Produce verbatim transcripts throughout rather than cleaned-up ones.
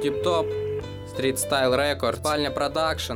Тип-топ, Street Style Records, Спальня Продакшн.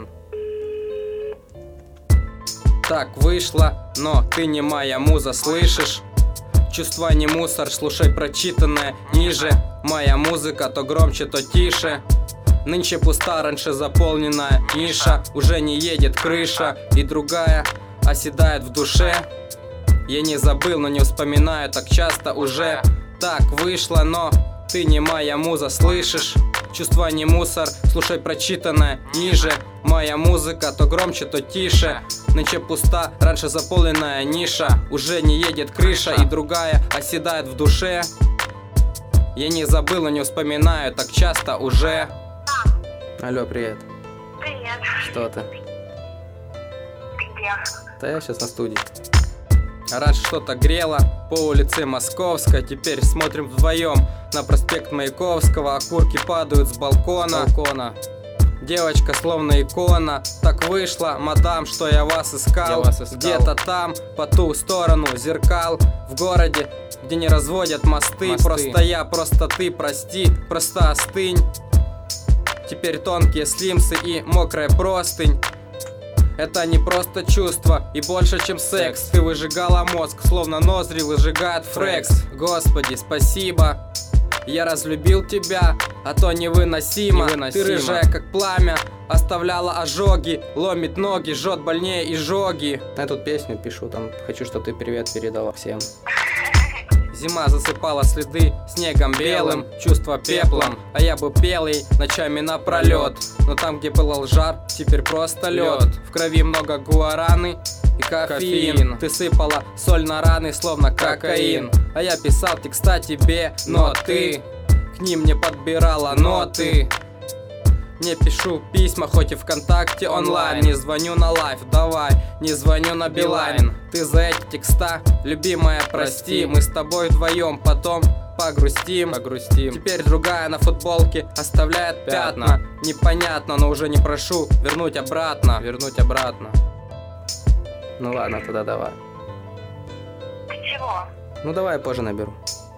Так вышло, но ты не моя муза, слышишь? Чувства не мусор, слушай прочитанное ниже. Моя музыка то громче, то тише. Нынче пуста, раньше заполненная ниша. Уже не едет крыша, и другая оседает в душе. Я не забыл, но не вспоминаю так часто уже. Так вышло, но ты не моя муза, слышишь? Чувства не мусор, слушай прочитанное ниже. Моя музыка то громче, то тише. Нынче пуста, раньше заполненная ниша. Уже не едет крыша, и другая оседает в душе. Я не забыл, но не вспоминаю так часто уже. Алло, привет. Привет. Что ты? Где? Да я сейчас на студии. Раньше что-то грело по улице Московской. Теперь смотрим вдвоем на проспект Маяковского. Окурки падают с балкона, балкона. Девочка словно икона. Так вышло, мадам, что я вас искал, искал. Где-то там, по ту сторону зеркал. В городе, где не разводят мосты, мосты. Просто я, просто ты, прости, просто остынь. Теперь тонкие слимсы и мокрая простынь. Это не просто чувство и больше, чем секс. Ты выжигала мозг, словно ноздри выжигает фрекс. Господи, спасибо, я разлюбил тебя, а то невыносимо. невыносимо. Ты рыжая, как пламя, оставляла ожоги. Ломит ноги, жжет больнее изжоги. Я тут песню пишу, там хочу, чтобы ты привет передала всем. Зима засыпала следы снегом белым, чувства пеплом, а я бы пел ей ночами напролет. Но там, где пылал жар, теперь просто лед. В крови много гуараны и кофеин. кофеин. Ты сыпала соль на раны, словно кокаин. А я писал текста тебе, но ты к ним не подбирала ноты. Не пишу письма, хоть и ВКонтакте онлайн. Не звоню на лайф, давай, не звоню на Билайн. Ты за эти текста, любимая, прости. Мы с тобой вдвоем потом погрустим. погрустим Теперь другая на футболке оставляет пятна. Непонятно, но уже не прошу вернуть обратно. Вернуть обратно. Ну ладно, тогда давай. Ты чего? Ну давай, я позже наберу.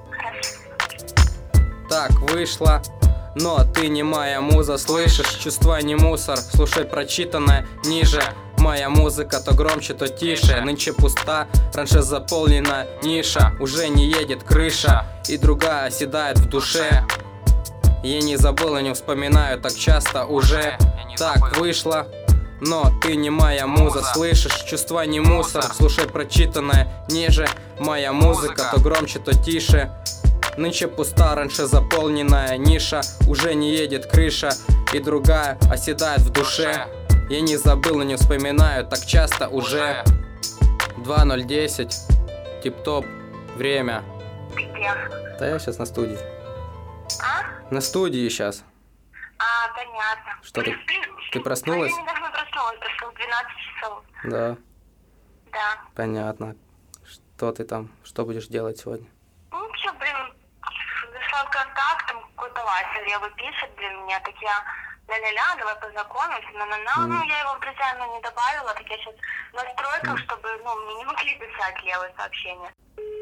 Хорошо. Так вышло, но ты не моя муза, слышишь? Чувства не мусор, слушай прочитанное ниже. Моя музыка то громче, то тише. Нынче пуста, раньше заполнена ниша. Уже не едет крыша, и другая оседает в душе. Я не забыл и не вспоминаю так часто уже. Так вышло, но ты не моя муза, слышишь? Чувства не мусор, слушай прочитанное ниже. Моя музыка то громче, то тише. Нынче пуста, раньше заполненная ниша. Уже не едет крыша, и другая оседает в душе. Я не забыл и не вспоминаю так часто уже. два ноль десять, тип-топ, время. Где? Да я сейчас на студии. А? На студии сейчас. А, понятно. Что ты? Ты проснулась? А я недавно проснулась, прошло двенадцать часов. Да. Да. Понятно. Что ты там? Что будешь делать сегодня? Ну что, блин, зашла в контакт, там какой-то Вася левый пишет, блин, мне, так я ля-ля-ля, давай познакомимся, на-на-на. Mm. Ну, я его в друзья, ну, не добавила, так я сейчас в настройках, mm. чтобы, ну, мне не могли писать левые сообщения.